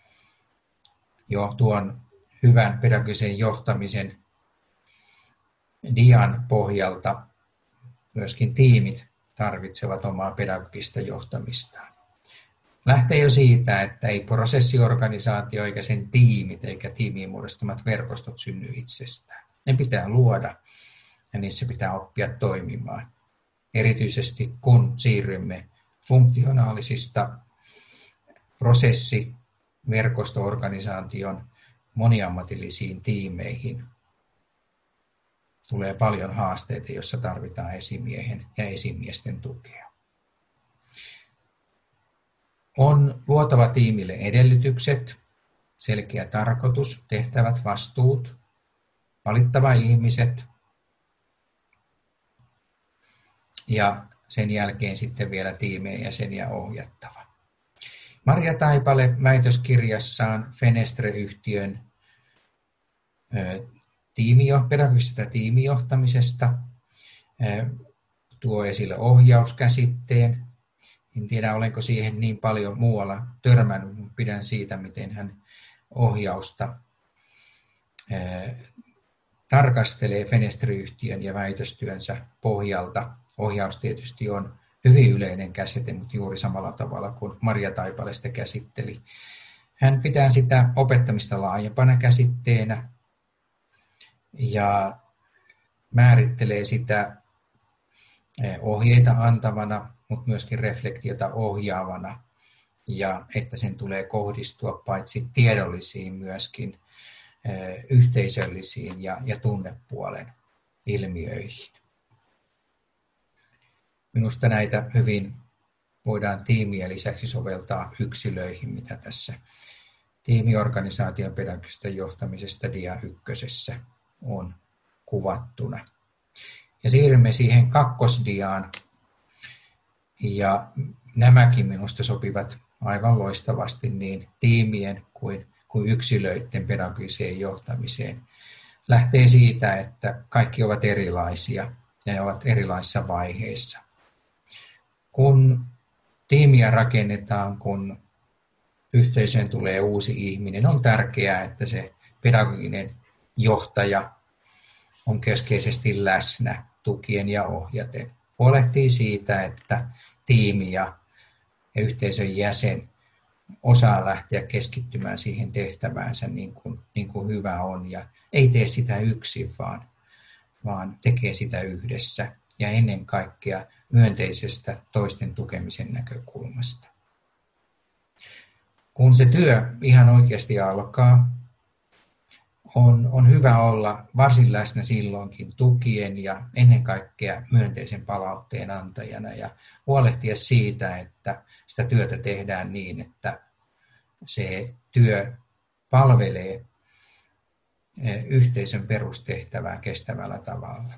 Speaker 1: jo tuon hyvän pedagogisen johtamisen dian pohjalta myöskin tiimit tarvitsevat omaa pedagogista johtamistaan. Lähtee jo siitä, että ei prosessiorganisaatio eikä sen tiimit eikä tiimiin muodostamat verkostot synny itsestään. Ne pitää luoda ja niissä pitää oppia toimimaan. Erityisesti kun siirrymme funktionaalisista prosessi- verkosto-organisaation moniammatillisiin tiimeihin, tulee paljon haasteita, joissa tarvitaan esimiehen ja esimiesten tukea. On luotava tiimille edellytykset, selkeä tarkoitus, tehtävät, vastuut, valittava ihmiset ja sen jälkeen sitten vielä tiimeen jäseniä ohjattava. Marja Taipale väitöskirjassaan Fenestre-yhtiön tiimijo, pedagogisesta tiimijohtamisesta tuo esille ohjauskäsitteen. En tiedä, olenko siihen niin paljon muualla törmännyt, mutta pidän siitä, miten hän ohjausta tarkastelee Fenestre-yhtiön ja väitöstyönsä pohjalta. Ohjaus tietysti on hyvin yleinen käsite, mutta juuri samalla tavalla kuin Marja Taipale sitä käsitteli. Hän pitää sitä opettamista laajempana käsitteenä ja määrittelee sitä ohjeita antavana, mutta myöskin reflektiota ohjaavana, ja että sen tulee kohdistua paitsi tiedollisiin myöskin yhteisöllisiin ja, ja tunnepuolen ilmiöihin. Minusta näitä hyvin voidaan tiimien lisäksi soveltaa yksilöihin, mitä tässä tiimiorganisaation pedagogisesta johtamisesta dia ykkösessä on kuvattuna. Ja siirrymme siihen kakkosdiaan, ja nämäkin minusta sopivat aivan loistavasti niin tiimien kuin, kuin yksilöiden pedagogiseen johtamiseen. Lähtee siitä, että kaikki ovat erilaisia ja ne ovat erilaisissa vaiheissa. Kun tiimiä rakennetaan, kun yhteisöön tulee uusi ihminen, on tärkeää, että se pedagoginen johtaja on keskeisesti läsnä tukien ja ohjaten. Huolehtii siitä, että tiimi ja yhteisön jäsen osaa lähteä keskittymään siihen tehtäväänsä niin kuin, niin kuin hyvä on. Ja ei tee sitä yksin, vaan, vaan tekee sitä yhdessä ja ennen kaikkea myönteisestä toisten tukemisen näkökulmasta. Kun se työ ihan oikeasti alkaa, on, on hyvä olla varsin läsnä silloinkin tukien ja ennen kaikkea myönteisen palautteen antajana ja huolehtia siitä, että sitä työtä tehdään niin, että se työ palvelee yhteisön perustehtävää kestävällä tavalla.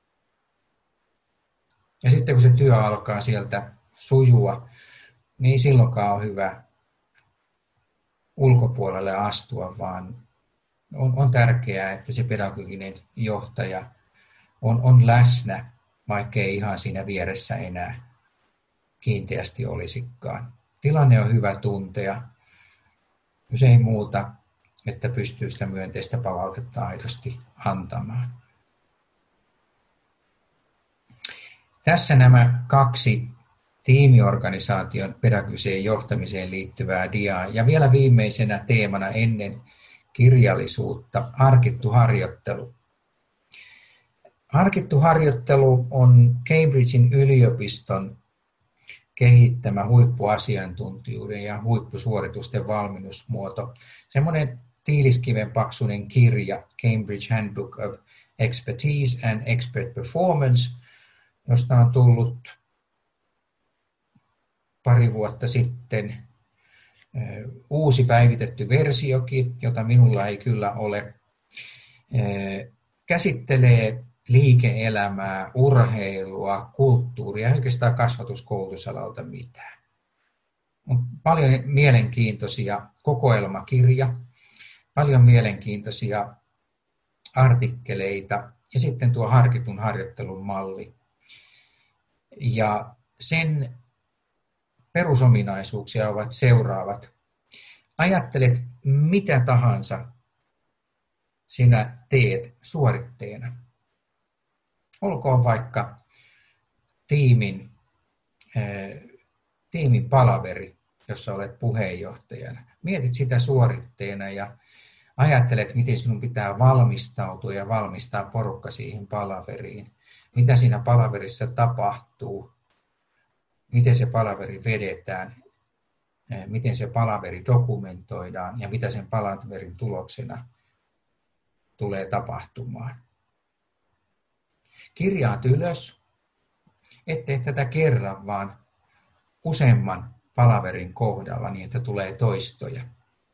Speaker 1: Ja sitten kun se työ alkaa sieltä sujua, niin silloinkaan on hyvä ulkopuolelle astua, vaan, on, on tärkeää, että se pedagoginen johtaja on, on läsnä, vaikkei ihan siinä vieressä enää kiinteästi olisikaan. Tilanne on hyvä tuntea, jos ei muuta, että pystyy sitä myönteistä palautetta aidosti antamaan. Tässä nämä kaksi tiimiorganisaation pedagogiseen johtamiseen liittyvää diaa. Ja vielä viimeisenä teemana ennen kirjallisuutta, harkittu harjoittelu. Harkittu harjoittelu on Cambridgein yliopiston kehittämä huippuasiantuntijuuden ja huippusuoritusten valmennusmuoto. Semmoinen tiiliskiven paksuinen kirja, Cambridge Handbook of Expertise and Expert Performance, josta on tullut pari vuotta sitten uusi päivitetty versiokin, jota minulla ei kyllä ole. Käsittelee liike-elämää, urheilua, kulttuuria ja oikeastaan kasvatuskoulutusalalta mitään. On paljon mielenkiintoisia kokoelmakirja, paljon mielenkiintoisia artikkeleita ja sitten tuo harkitun harjoittelun malli. Ja sen perusominaisuuksia ovat seuraavat. Ajattelet mitä tahansa sinä teet suoritteena. Olkoon vaikka tiimin, tiimin palaveri, jossa olet puheenjohtajana. Mietit sitä suoritteena ja ajattelet, miten sinun pitää valmistautua ja valmistaa porukka siihen palaveriin. Mitä siinä palaverissa tapahtuu, miten se palaveri vedetään, miten se palaveri dokumentoidaan ja mitä sen palaverin tuloksena tulee tapahtumaan. Kirjaat ylös, ettei tätä kerran, vaan useamman palaverin kohdalla niin, että tulee toistoja.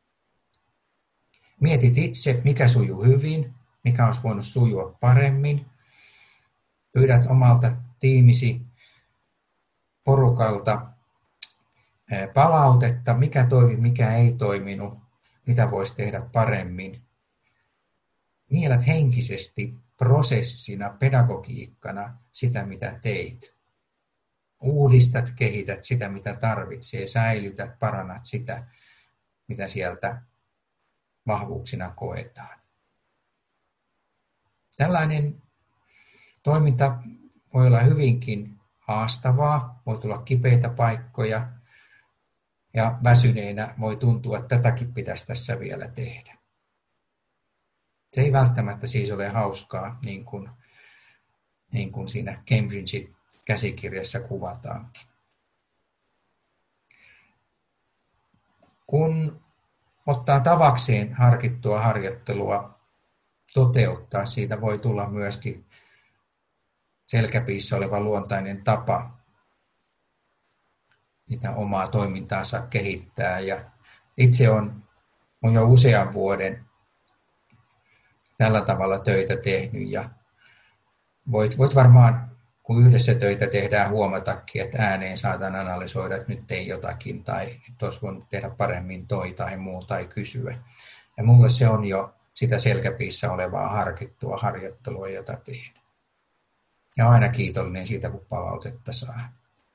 Speaker 1: Mietit itse, mikä sujuu hyvin, mikä olisi voinut sujua paremmin. Pyydät omalta tiimisi porukalta palautetta, mikä toimi, mikä ei toiminut, mitä voisi tehdä paremmin. Mielät henkisesti, prosessina, pedagogiikkana sitä, mitä teit. Uudistat, kehität sitä, mitä tarvitsee, säilytät, parannat sitä, mitä sieltä vahvuuksina koetaan. Tällainen toiminta voi olla hyvinkin haastavaa, voi tulla kipeitä paikkoja ja väsyneenä voi tuntua, että tätäkin pitäisi tässä vielä tehdä. Se ei välttämättä siis ole hauskaa, niin kuin, niin kuin siinä Cambridgein käsikirjassa kuvataankin. Kun ottaa tavakseen harkittua harjoittelua toteuttaa, siitä voi tulla myöskin selkäpiissä oleva luontainen tapa, mitä omaa toimintaansa kehittää. Ja itse on, on jo usean vuoden tällä tavalla töitä tehnyt ja voit, voit varmaan, kun yhdessä töitä tehdään, huomatakin, että ääneen saatan analysoida, että nyt ei jotakin tai nyt olisi voinut tehdä paremmin toi tai muu tai kysyä. Ja mulle se on jo sitä selkäpiissä olevaa harkittua harjoittelua, jota tehdään. Ja aina kiitollinen siitä, kun palautetta saa.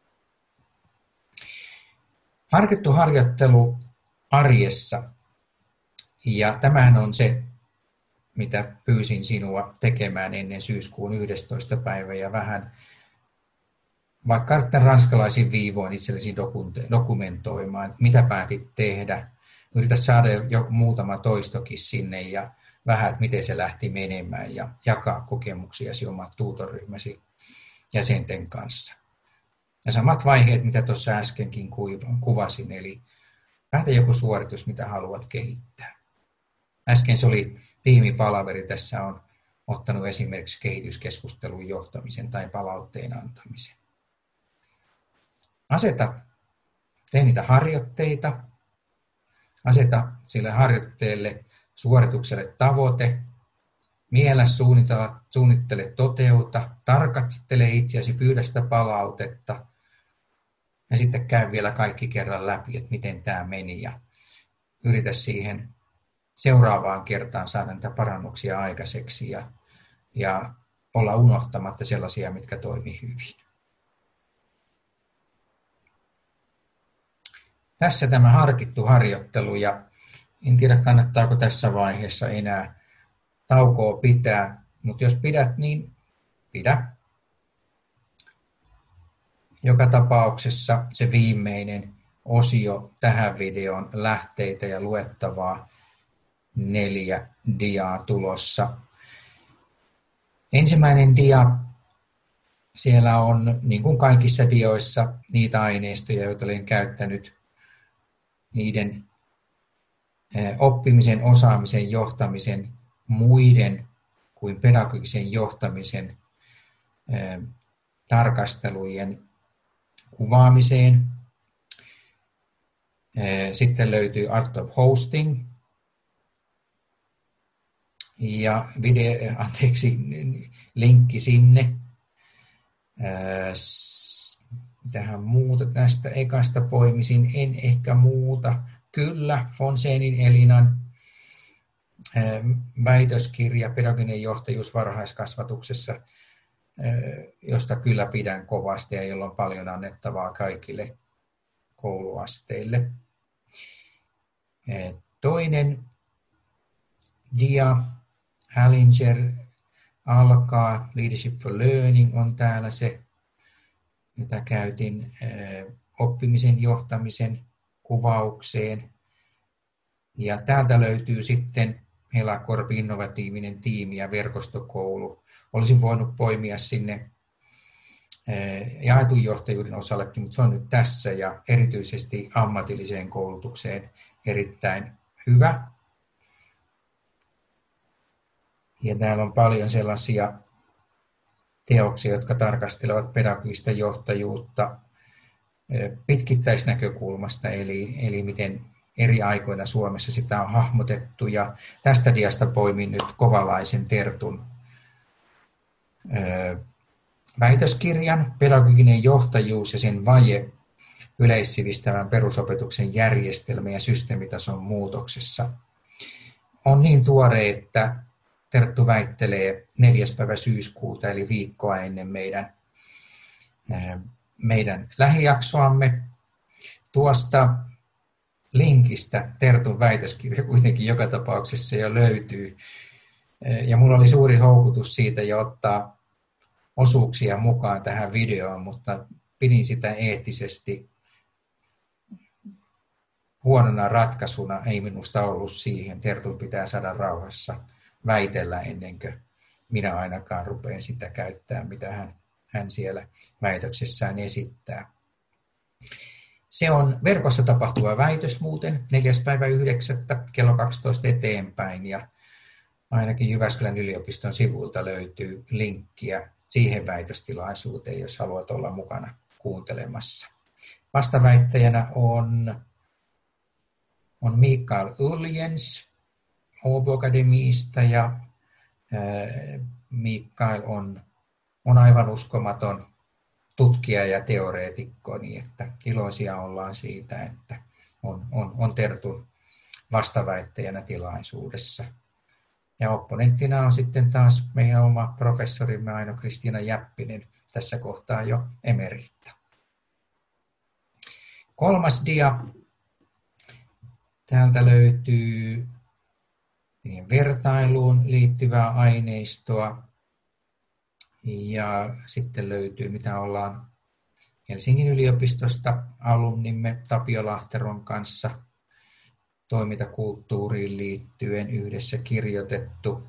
Speaker 1: Harkittu harjoittelu arjessa. Ja tämähän on se, mitä pyysin sinua tekemään ennen syyskuun yhdestoista päivä ja vähän vaikka ranskalaisin viivoin itsellesi dokumentoimaan, että mitä päätit tehdä. Yritä saada jo muutama toistokin sinne ja vähän, että miten se lähti menemään ja jakaa kokemuksiasi oman tuutoryhmäsi jäsenten kanssa. Ja samat vaiheet, mitä tuossa äskenkin kuvasin, eli päätä joku suoritus, mitä haluat kehittää. Äsken se oli tiimipalaveri, tässä on ottanut esimerkiksi kehityskeskustelun johtamisen tai palautteen antamisen. Aseta, tee niitä harjoitteita, aseta sille harjoitteelle suoritukselle tavoite, miellä suunnittele, suunnittele toteuta, tarkastele itseäsi, pyydä sitä palautetta ja sitten käy vielä kaikki kerran läpi, että miten tämä meni ja yritä siihen seuraavaan kertaan saada niitä parannuksia aikaiseksi ja, ja olla unohtamatta sellaisia, mitkä toimii hyvin. Tässä tämä harkittu harjoittelu ja en tiedä kannattaako tässä vaiheessa enää taukoa pitää, mutta jos pidät, niin pidä. Joka tapauksessa se viimeinen osio tähän videoon, lähteitä ja luettavaa, neljä diaa tulossa. Ensimmäinen dia, siellä on niin kuin kaikissa dioissa niitä aineistoja, joita olen käyttänyt niiden oppimisen, osaamisen, johtamisen, muiden kuin pedagogisen johtamisen tarkastelujen kuvaamiseen. Sitten löytyy Art of Hosting ja video, anteeksi, linkki sinne. Mitähän muuta tästä ekasta poimisin, en ehkä muuta. Kyllä, Fonseenin Elinan väitöskirja Pedagoginen johtajuus varhaiskasvatuksessa, josta kyllä pidän kovasti ja jolla on paljon annettavaa kaikille kouluasteille. Toinen dia, Hallinger alkaa, Leadership for Learning on täällä se, jota käytin oppimisen johtamisen kuvaukseen. Ja täältä löytyy sitten Helakorpi innovatiivinen tiimi ja verkostokoulu. Olisin voinut poimia sinne jaetun johtajuuden osallekin, mutta se on nyt tässä ja erityisesti ammatilliseen koulutukseen erittäin hyvä. Ja täällä on paljon sellaisia teoksia, jotka tarkastelevat pedagogista johtajuutta pitkittäisnäkökulmasta, eli, eli miten eri aikoina Suomessa sitä on hahmotettu. Ja tästä diasta poimin nyt Kovalaisen Tertun väitöskirjan Pedagoginen johtajuus ja sen vaje yleissivistävän perusopetuksen järjestelmä ja systeemitason muutoksessa. On niin tuore, että Terttu väittelee neljäs päivä syyskuuta, eli viikkoa ennen meidän, meidän lähijaksoamme. Tuosta linkistä Tertun väitöskirja kuitenkin joka tapauksessa jo löytyy. Ja minulla oli suuri houkutus siitä jo ottaa osuuksia mukaan tähän videoon, mutta pidin sitä eettisesti huonona ratkaisuna. Ei minusta ollut siihen. Tertun pitää saada rauhassa väitellä ennen kuin minä ainakaan rupean sitä käyttämään, mitä hän, hän siellä väitöksessään esittää. Se on verkossa tapahtuva väitös muuten neljäs päivä yhdeksättä kello kaksitoista eteenpäin ja ainakin Jyväskylän yliopiston sivuilta löytyy linkkiä siihen väitöstilaisuuteen, jos haluat olla mukana kuuntelemassa. Vastaväittäjänä on, on Mikael Uljens Åbo Akademiista ja ää, Mikael on, on aivan uskomaton tutkija ja teoreetikko, niin että iloisia ollaan siitä, että on, on, on Tertun vastaväittäjänä tilaisuudessa. Ja opponenttina on sitten taas meidän oma professorimme Aino-Kristiina Jäppinen, tässä kohtaa jo emeritta. Kolmas dia. Täältä löytyy vertailuun liittyvää aineistoa. Ja sitten löytyy, mitä ollaan Helsingin yliopistosta alumnimme Tapio Lahteron kanssa toimintakulttuuriin liittyen yhdessä kirjoitettu.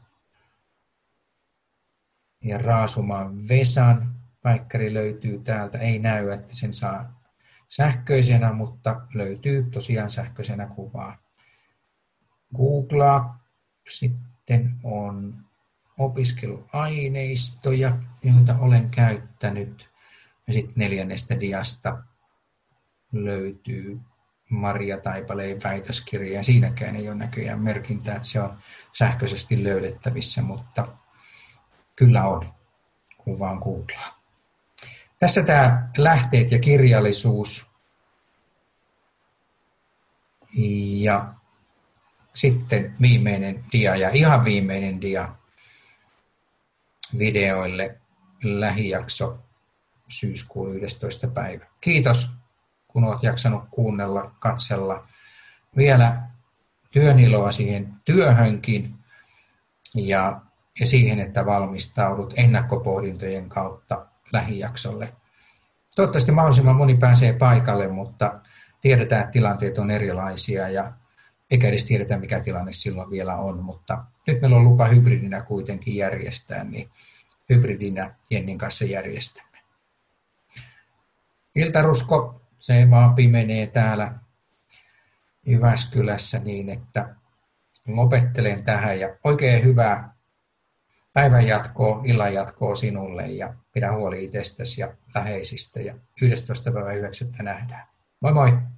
Speaker 1: Ja Raasumaan Vesan päikkäri löytyy täältä. Ei näy, että sen saa sähköisenä, mutta löytyy tosiaan sähköisenä kuvaa. Googlaa. Sitten on opiskeluaineistoja, joita olen käyttänyt. Ja sitten neljännestä diasta löytyy Maria Taipaleen väitöskirja. Siinäkään ei ole näköjään merkintää, että se on sähköisesti löydettävissä, mutta kyllä on, kun vaan googlaa. Tässä tämä lähteet ja kirjallisuus. Ja sitten viimeinen dia ja ihan viimeinen dia videoille, lähijakso syyskuun yhdestoista päivä. Kiitos, kun olet jaksanut kuunnella, katsella. Vielä työn iloa siihen työhönkin ja, ja siihen, että valmistaudut ennakkopohdintojen kautta lähijaksolle. Toivottavasti mahdollisimman moni pääsee paikalle, mutta tiedetään, että tilanteet on erilaisia ja eikä edes tiedetä, mikä tilanne silloin vielä on, mutta nyt meillä on lupa hybridinä kuitenkin järjestää, niin hybridinä Jennin kanssa järjestämme. Iltarusko, se vaan pimenee täällä Jyväskylässä niin, että lopettelen tähän ja oikein hyvää päivän jatkoa, illan jatkoa sinulle ja pidä huoli itsestäsi ja läheisistä ja yhdestoista yhdeksättä nähdään. Moi moi!